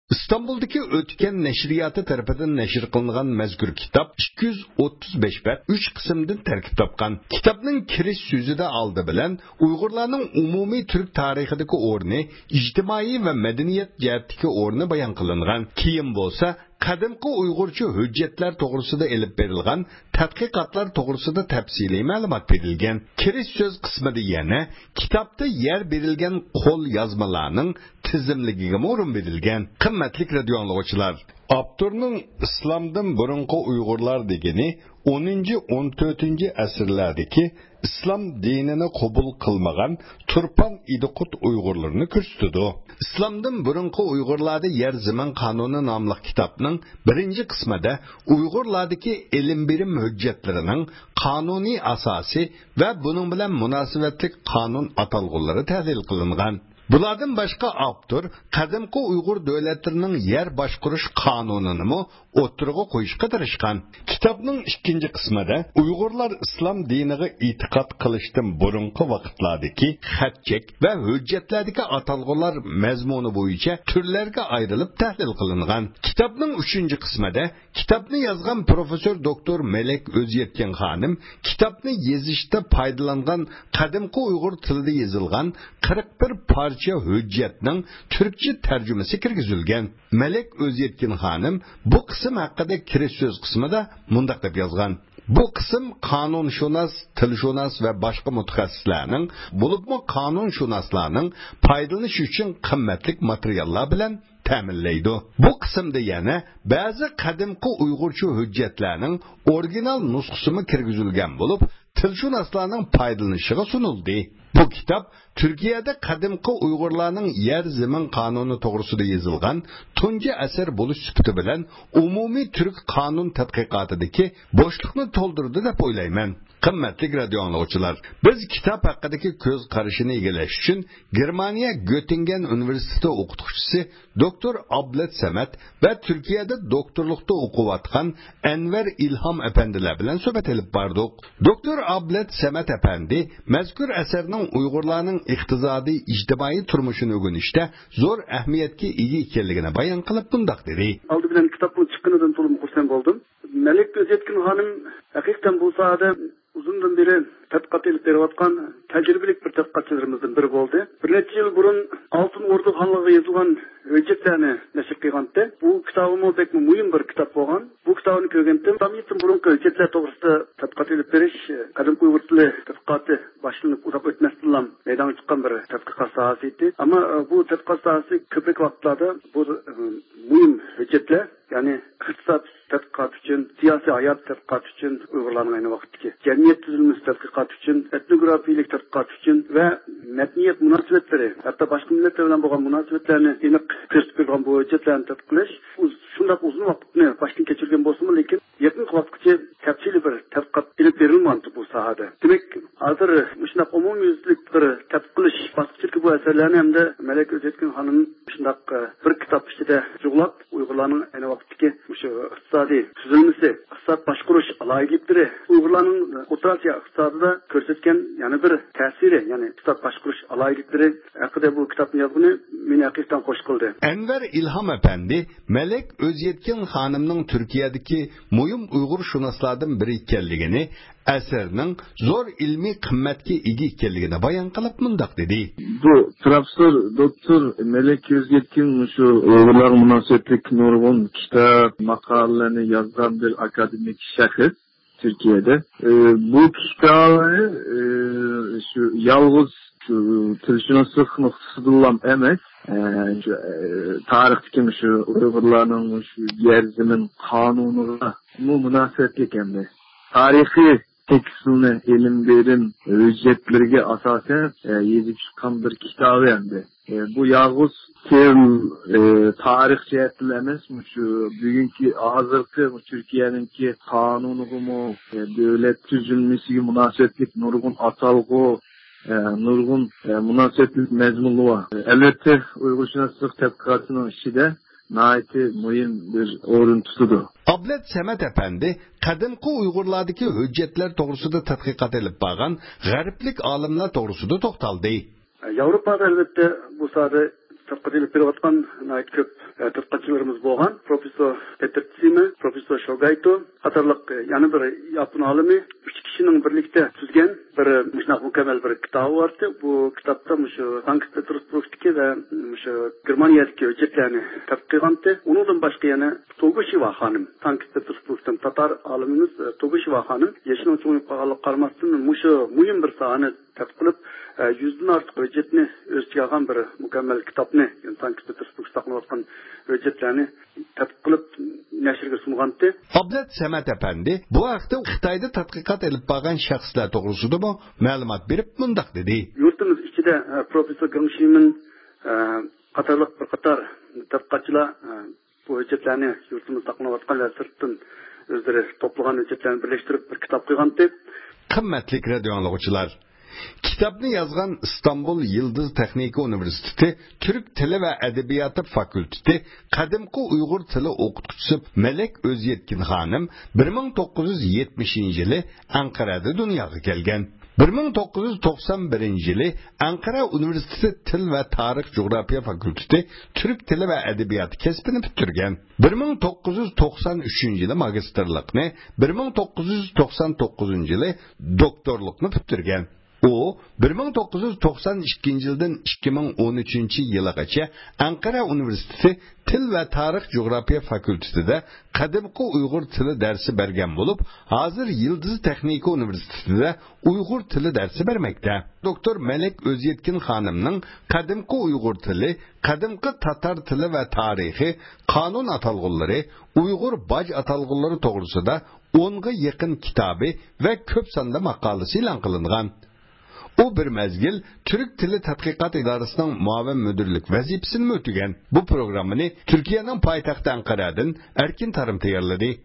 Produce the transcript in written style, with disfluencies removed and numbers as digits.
İstanbul'daki Ötken Neşriyatı tarafından neşr kılınan mezkur kitap 235 bab 3 qismdan tarkib topgan. Kitapning kirish so'zida oldi bilan Uyg'urlarning umumiy Türk tarixidagi o'rni, ijtimoiy va madaniyat jihatdagi o'rni bayon qilingan. Keyin bo'lsa qadimgi Uyg'urcha hujjatlar to'g'risida elib berilgan tadqiqotlar to'g'risida tafsiliy ma'lumot berilgan. Kirish so'z qismida yana kitobda yer berilgan qo'l yozmalarning tizimligiga o'rin berilgan. Qimmatli radio anglovchilar, Abturning islomdan burungi Uyg'urlar degani 10-14 asrlardagi islom dinini qabul qilmagan Turpan idiqut Uyg'urlarni ko'rsatdi. İslamdan burungi Uyg'urlarda yer zamin qonuni nomli kitobning birinchi qismida Uyg'urlardagi ilm bilim hujjatlarining qonuniy asosi va buning bilan munosabatli qonun atalg'ulari tahlil qilingan. Bulardan boshqa avtor qadimgi Uyg'ur davlatlarining yer boshqarish qonunini o'tirg'a qo'yishga tirishgan. Kitobning ikkinchi qismida Uyg'urlar islom diniga e'tiqod qilishdan burungi vaqtlardagi xatchek va hujjatlardagi atalg'ular mazmuni bo'yicha turlarga ayrilib tahlil qilingan. Kitobning uchinchi qismida kitobni yozgan professor doktor Melek O'zyetgan xonim kitobni yozishda foydalangan qadimgi Uyg'ur tilida yozilgan 41 parcha hujjatning turkcha tarjimasi kirgizilgan. Melek O'zyetgan xonim bu qism haqida kirish so'z qismida mundaq deb yozgan. Bu qism qonunshunos, tilshunos va boshqa mutaxassislarning, bo'libmi qonunshunoslarning foydalanish uchun qimmatli materiallar bilan ta'minlaydi. Bu qismda yana ba'zi qadimgi Uyg'urcha hujjatlarning original nusxasi kirgizilgan bo'lib, tilshunoslarning foydalanishiga sunildi. Bu kitap Türkiye'de qadimgi Uyg'urlarning yer zamin qonuni to'g'risida yozilgan tunji asar bo'lish sifati bilan umumiy Türk qonun tadqiqotidagi bo'shliqni to'ldirdi deb o'ylayman. Qimmatli radio anglovchilar, biz kitob haqidagi ko'z qarashini egallash uchun Germaniya Göttingen universiteti o'qituvchisi doktor Ablet Samet va Turkiyada doktorlikda o'qiyotgan Enver İlham efendilar bilan suhbat olib bordik. Doktor Ablet Samet efendi mazkur asarning Uyg'urlarning iqtisodiy, ijtimoiy turmushini o'rganishda zo'r ahamiyatga ega ekanligini bayon qilib bundoq dedi. Oldi bilan kitobning chiqqanidan to'liq xursand bo'ldim. Melek O'zyetgan xonim haqiqatan bu sohada uzundan beri tadqiqot olib berayotgan tajribali bir tadqiqotchilarimizdan biri bo'ldi. Bir necha yil burun Oltin O'rda xonligiga yozilgan hujjatlarni nashr qilganda, bu kitobimiz bekmi muhim bir kitob bo'lgan. Bu kitobni ko'rganda, tamiyatdan burungi hujjatlar to'g'risida tadqiqot olib berish, qadimgi Uyg'ur tili tadqiqoti boshlanib uzoq o'tmasdan maydonga chiqqan bir tadqiqot sohasi edi. Ammo bu tadqiqot sohasi ko'p vaqtlarda bu muhim hujjatlar, ya'ni iqtisod tadqiqot uchun, siyosiy hayot tadqiqot uchun Uyg'urlarning ayni vaqtdagi jamiyat tuzilmasi tadqiqot uchun, etnografiyalik tadqiqot uchun va madaniyat munosabatlari, hatto boshqa millatlar bilan bo'lgan munosabatlarni aniq ko'rsatib bergan bu hujjatlarni tadqiqlash shunday uzun vaqtni boshdan kechirgan bo'lsa-mu, lekin yaqin vaqtgacha tafsiliy bir tadqiqot olib berilmadi bu sohada. Demak, hozir shunday umumyuzlik bir tadqiqlash bosqichida bu asarlarni hamda Melek O'zyetgan xonim shunday bir kitob ichida yig'lab Uyg'urlarning ayni vaqtdagi shu iqtisodiy tuzilmasi, iqtisod boshqarish aloyiqliklari, Uyg'urlarning O'rta Osiyo iqtisodida ko'rsatgan yana bir ta'siri, ya'ni iqtisod boshqarish aloyiqliklari haqida bu kitobni yozgani meni haqiqatan xush qildi. Enver İlham efendi Melek O'zyetgan xonimning Turkiyadagi muhim Uyg'ur shunoslardan biri ekanligini, asarning zo'r ilmiy qimmatga ega ekanligini bayon qilib mundoq dedi. Bu professor doktor Melek O'zyetgan shu Uyg'urlar munosabatlik nurg'un kitob, maqolalarni yozgan bir akademik shaxs Türkiye'de. Bu kitabı şu yalnız tilshunoslik nuqtasidan emas, tarixdagi shu Uyg'urlarning shu yer zamin qonuniga munosabatli endi. Tarixiy tekstni ilm bilim hujjatlariga asosan yozib chiqqan bir kitob endi. Bu yalnız tarix jihatdan emas, shu bugungi hozirgi Turkiyaninki qonuniga, davlat tuzilmasiga munosabatli nurg'un atalg'u, nurg'un munosabatli mazmunlar bor. Albatta, Uyg'urshunoslik tadqiqotining ichida nəhayət mühim bir o'rin tutadi. Ablet Samet efendi qadimgi Uyg'urlardagi hujjatlar to'g'risida tadqiqot olib borgan g'arblik olimlar to'g'risida to'xtaldi. Yevropada albatta bu sohada tadqiqat berayotgan ko'p tadqiqotchilarimiz bo'lgan. Professor Peter Tsime, Professor Shogaito qatorliq yana bir yapon olimi 3 kishining birlikda tuzgan bir mukammal bir kitob bor. Bu kitobda shu Sankt Peterburgdagi va shu Germaniyadagi hujjatlarni tadqiq qilgandi. Undan boshqa yana Togushiva xonim, Sankt Peterburgdan tatar olimimiz Togushiva xonim yashining cho'ngib qolganlik qaramasdan shu muhim bir sohani tadqiq qilib 100dan ortiq hujjatni o'z ichiga olgan bir mukammal kitobni, Sankt Peterburgda saqlanayotgan hujjatlarni tadqiq qilib nashrga sunğandı. Ablat Samat Efendi bu haqda Xitoyda tadqiqot olib borgan shaxslar to'g'risida ma'lumot berib mundaq dedi. Yurtimiz ichida professor Gang Shimin qatorliq bir qator tadqiqotchilar bu hujjatlarni yurtimizda saqlanayotgan va sirtdan o'zlari to'plagan hujjatlarni birlashtirib bir kitob qo'ygandı. Qimmatli radio anglovchilar, kitobni yozgan İstanbul Yıldız Texnika Universiteti Türk Tili ve Edebiyatı Fakülteti qadimqi Uyg'ur tili o'qituvchisi Melek O'zyetkin xonim 1970-yili Anqarada dunyoga kelgan. 1991-yili Ankara Üniversitesi Til ve Tarih Coğrafya Fakülteti Türk Tili ve Edebiyatı kasbini bitirgan. 1993-yili magistrlikni, 1999-yili doktorlikni bitirgan. O 1992-yildan 2013-yilgacha Ankara Üniversitesi Til ve Tarih Coğrafya Fakültetida qadimqi Uyg'ur tili darsi bergan bo'lib, hozir Yıldız Texnika Universitetida Uyg'ur tili darsi bermoqda. Doktor Melek O'zyetkin xonimning qadimqi Uyg'ur tili, qadimqi tatar tili ve tarihi, qonun atalg'ulari, Uyg'ur baj atalg'ulari to'g'risida 10ga yaqin kitobi ve ko'p sonda maqolasi e'lon qilingan. O bir mezgil Türk Tili Tadqiqot İdarəsinin muavin müdürlük vəzifəsini ötügən. Bu programını Türkiye'nin paytaxtı Ankara'dan Erkin Tarım tayarladı.